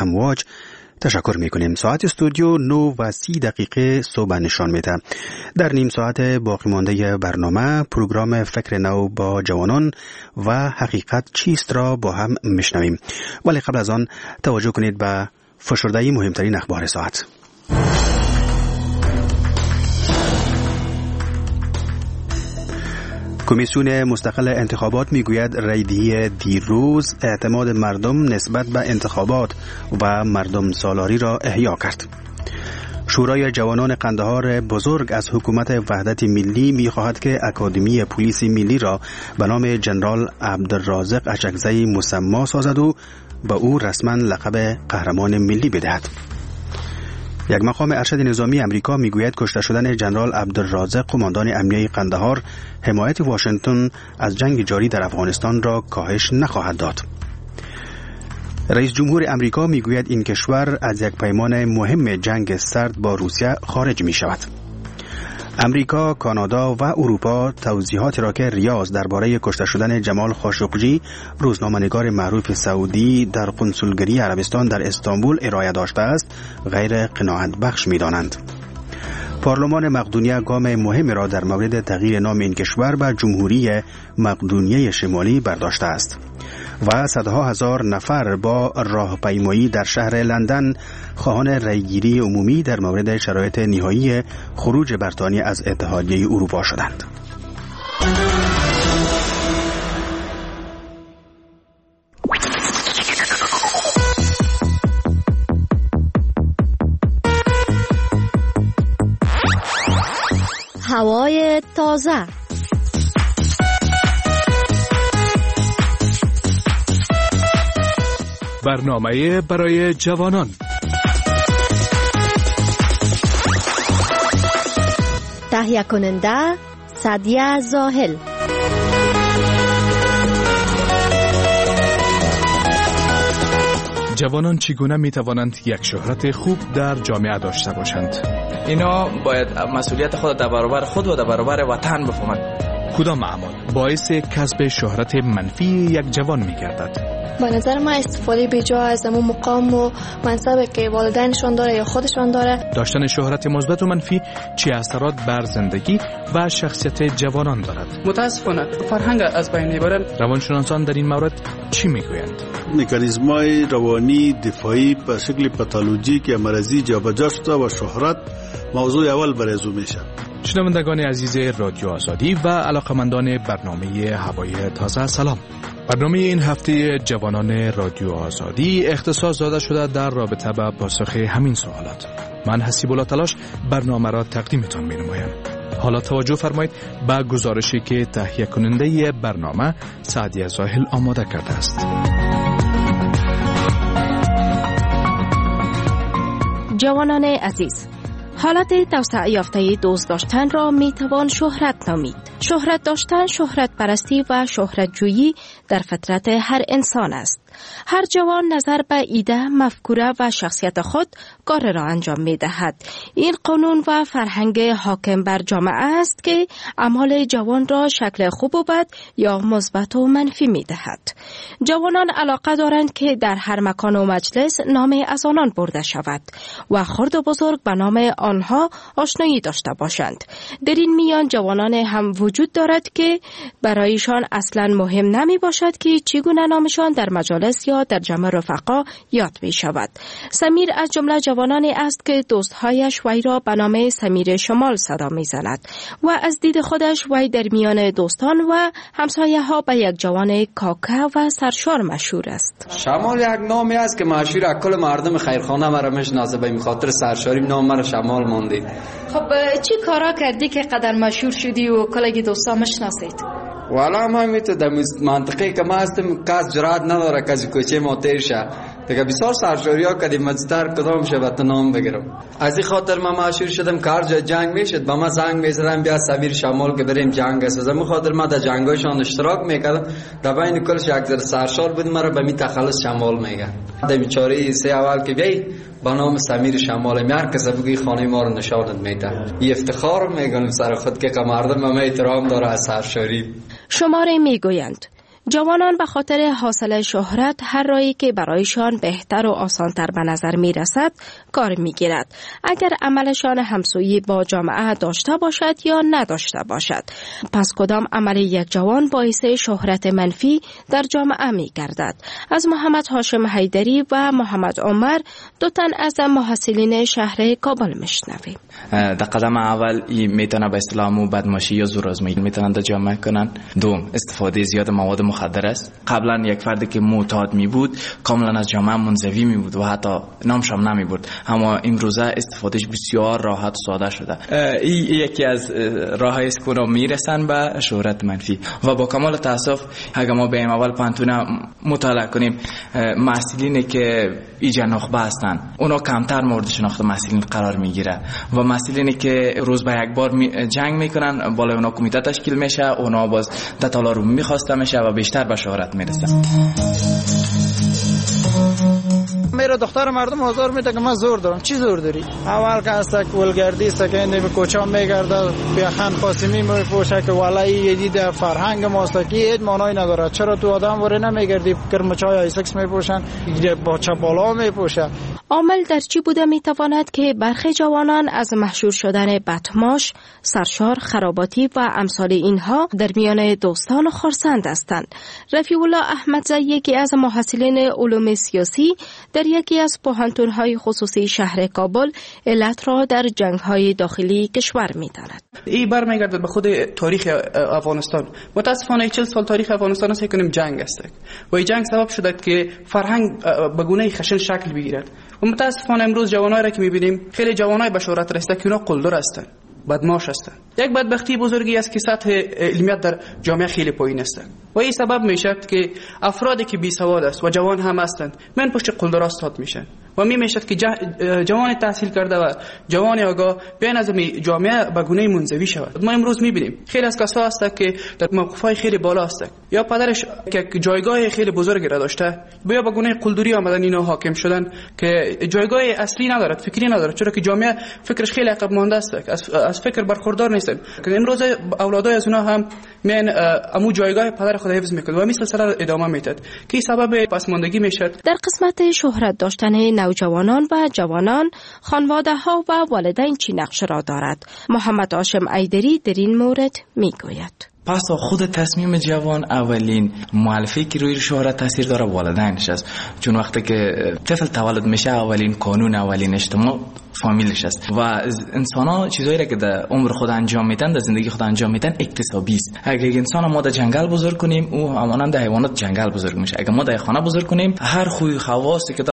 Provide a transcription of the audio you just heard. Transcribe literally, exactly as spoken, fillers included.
امواج تشکر میکنیم. ساعت استودیو نه و سی دقیقه صبح نشان میده. در نیم ساعت باقی مانده برنامه پروگرام فکر نو با جوانان و حقیقت چیست را با هم میشنویم، ولی قبل از آن توجه کنید به فشرده مهمترین اخبار ساعت. کمیسیون مستقل انتخابات میگوید رأی‌دهی دیروز اعتماد مردم نسبت به انتخابات و مردم سالاری را احیا کرد. شورای جوانان قندهار بزرگ از حکومت وحدت ملی می‌خواهد که اکادمی پلیس ملی را به نام جنرال عبدالرازق اچکزی مسما سازد و به او رسما لقب قهرمان ملی بدهد. یک مقام ارشد نظامی امریکا میگوید کشته شدن جنرال عبدالرازق قماندان امنیه قندهار حمایت واشنگتن از جنگ جاری در افغانستان را کاهش نخواهد داد. رئیس جمهور امریکا میگوید این کشور از یک پیمان مهم جنگ سرد با روسیه خارج می شود. امریکا، کانادا و اروپا توضیحاتی را که ریاض درباره کشته شدن جمال خاشقجی روزنامه‌نگار معروف سعودی در قنصلگری عربستان در استانبول ارائه داشته است غیر قناعت بخش می‌دانند. پارلمان مقدونیه گام مهمی را در مورد تغییر نام این کشور به جمهوری مقدونیه شمالی برداشته است و صدها هزار نفر با راهپیمایی در شهر لندن خواهان رأیگیری عمومی در مورد شرایط نهایی خروج بریتانیا از اتحادیه اروپا شدند. هوای تازه. برنامه برای جوانان. تهیه کننده سعدیه زاهل. جوانان چگونه می توانند یک شهرت خوب در جامعه داشته باشند؟ اینا باید مسئولیت خود در برابر خود و در برابر وطن بفهمند. کدام اعمال باعث کسب شهرت منفی یک جوان می گردد؟ به نظر من استفاده بیجا از اون مقام و منصبی که والدینشان داره یا خودشان داره. داشتن شهرت مثبت و منفی چه اثرات بر زندگی و شخصیت جوانان دارد؟ متاسفانه فرهنگ از بین میبرند. روانشناسان در این مورد چی میگویند؟ مکانیزم‌های روانی دفاعی به شکل پاتولوژیک یا مرضی جابجا شده و شهرت موضوع اول برای میشه. شنوندگان عزیز رادیو آزادی و علاقمندان برنامه هوای تازه، سلام. برنامه این هفته جوانان رادیو آزادی اختصاص داده شده در رابطه با پاسخ همین سوالات. من حسیب الله تلاش برنامه را تقدیمتان می نمایم. حالا توجه فرمایید به گزارشی که تهیه کننده برنامه سعدیه زاهل آماده کرده است. جوانان عزیز، حالت توسعه یافته دوست داشتن را می توان شهرت نامید. شهرت داشتن، شهرت پرستی و شهرت جویی در فطرت هر انسان است. هر جوان نظر به ایده، مفکوره و شخصیت خود کار را انجام می دهد. این قانون و فرهنگ حاکم بر جامعه است که اعمال جوان را شکل خوب و بد یا مثبت و منفی می دهد. جوانان علاقه دارند که در هر مکان و مجلس نام از آنان برده شود و خرد و بزرگ به نام آنها آشنایی داشته باشند. در این میان جوانان هم وجود دارد که برایشان اصلا مهم نمی باشد که چگونه نامشان در مجالس یا در جمع رفقا یاد می شود. سمیر از جمله جوانانی است که دوستهایش وی را به نام سمیر شمال صدا می زند و از دید خودش وی در میان دوستان و همسایه ها به یک جوان کاکا و سرشار مشهور است. شمال یک نامی است که مشهور اکل مردم خیرخانه مرا میشناسه، به خاطر سرشاری نام مرا شمال ماندید. خب چی کارا کردی که قدر مشهور شدی و کلگی دوستا مشناسید؟ والا ما میتو در منطقه که ما هستم کس جرات نداره کسی کوچه ما تیر شه دیگه. بسیار سرشاری ها کدیم مجتر کدام شبت نام بگیرم. از این خاطر ما مشهور شدم که هر جا جنگ میشد با ما زنگ میزدن بیا سمیر شمال که بریم جنگ است. از این خاطر ما در جنگایشان اشتراک میکردم. در بین کلش یک ذره سرشار بود مرا به می تخلص شمال میگن. در بیچاره سه اول که بیای با نام سمیر شمال میار کسی بگی خانه ما رو نشانت میده. این افتخار میگم سر خود که مردم ما احترام داره از سرشاری. شماره میگویند جوانان به خاطر حاصل شهرت هر راهی که برایشان بهتر و آسانتر به نظر می رسد کار می گیرد. اگر عملشان همسویی با جامعه داشته باشد یا نداشته باشد. پس کدام عمل یک جوان باعث شهرت منفی در جامعه می گردد؟ از محمد هاشم حیدری و محمد عمر دو تن از محصلین شهر کابل میشنویم. در قدم اول میتونه به اسلام و بدماشی یا زورآزمایی میتونن در جامعه کنن. دوم، استفاده زیاد مواد مخدر است. قبلا یک فردی که معتاد می بود کاملا از جامعه منزوی می بود و حتی نامش هم نمی برد، اما امروزه استفادهش بسیار راحت و ساده شده. این یکی از راههایی است که اونا میرسن به شهرت منفی و با کمال تاسف اگر ما به اول پانتونه مطالعه کنیم محصلینی که ایجا نخبه هستن اونا کمتر مورد شناخت محصلین قرار میگیره و محصلینی که روز به یک بار می جنگ میکنن بالای اونا کمیته تشکیل میشه، اونا باز دتالا رو میخواسته میشه و بیشتر به شهرت میرسن. میره دختر مردم آزار میده که من زور دارم. چی زور داری؟ اول که است ولگردی است که این کوچا میگرده بیاخان قاسمی میپوشه که والله یه دید فرهنگ ماست که هیچ معنی نداره. چرا تو آدم وره نمیگردی کرمچای ایسکس میپوشن با چپالا میپوشه؟ عامل در چی بوده میتواند که برخی جوانان از محشور شدن بدماش، سرشار، خراباتی و امثال اینها در میان دوستان خرسند هستند؟ رفیع الله احمدزی یکی از محصلین علوم سیاسی در یکی از پوهنتون‌های خصوصی شهر کابل علت را در جنگ‌های داخلی کشور می‌داند. این برمیگرده به خود تاریخ افغانستان. متاسفانه چهل سال تاریخ افغانستان است که جنگ است و این جنگ سبب شده که فرهنگ به گونه خشن شکل بگیرد و متاسفانه امروز جوانایی را که می‌بینیم خیلی جوانای به شهرت رسیده که اونا قلدر هستند، بدماش هستند. یک بدبختی بزرگی است که سطح علمیت در جامعه خیلی پایین است و این سبب میشه که افرادی که بی سواد است و جوان هم هستند من پشت قلدر استاد میشن و می میشه که جوان تحصیل کرده و جوان آگاه بین از جامعه به گونه منزوی شود. ما امروز میبینیم خیلی از کسا هست که در موقف‌های خیلی بالا هست یا پدرش که جایگاه خیلی بزرگی را داشته یا به گونه قلدری آمدن اینا حاکم شدن که جایگاه اصلی ندارد، فکری ندارد، چرا که جامعه فکرش خیلی عقب مانده است، از, از فکر برخوردار نیستن. که امروز اولادای از اونها هم من امو جایگاه پدر خود حفظ میکنه و مثل سر ادامه میداد که سبب پسماندگی میشه. در قسمت شهرت داشتن نوجوانان و جوانان خانواده ها و والدین چی نقش را دارد؟ محمد هاشم حیدری در این مورد میگوید. پس خود تصمیم جوان اولین مؤلفه‌ای که روی شهرت تاثیر داره والدینش است، چون وقتی که طفل تولد میشه اولین قانون اولین اجتماع فامیلش است و انسان‌ها چیزایی را که در عمر خود انجام میدن در زندگی خود انجام میدن اکتسابی است. اگر انسان ما در جنگل بزرگ کنیم او همانند حیوانات جنگل بزرگ میشه. اگر ما در خانه بزرگ کنیم هر خوی خواصی که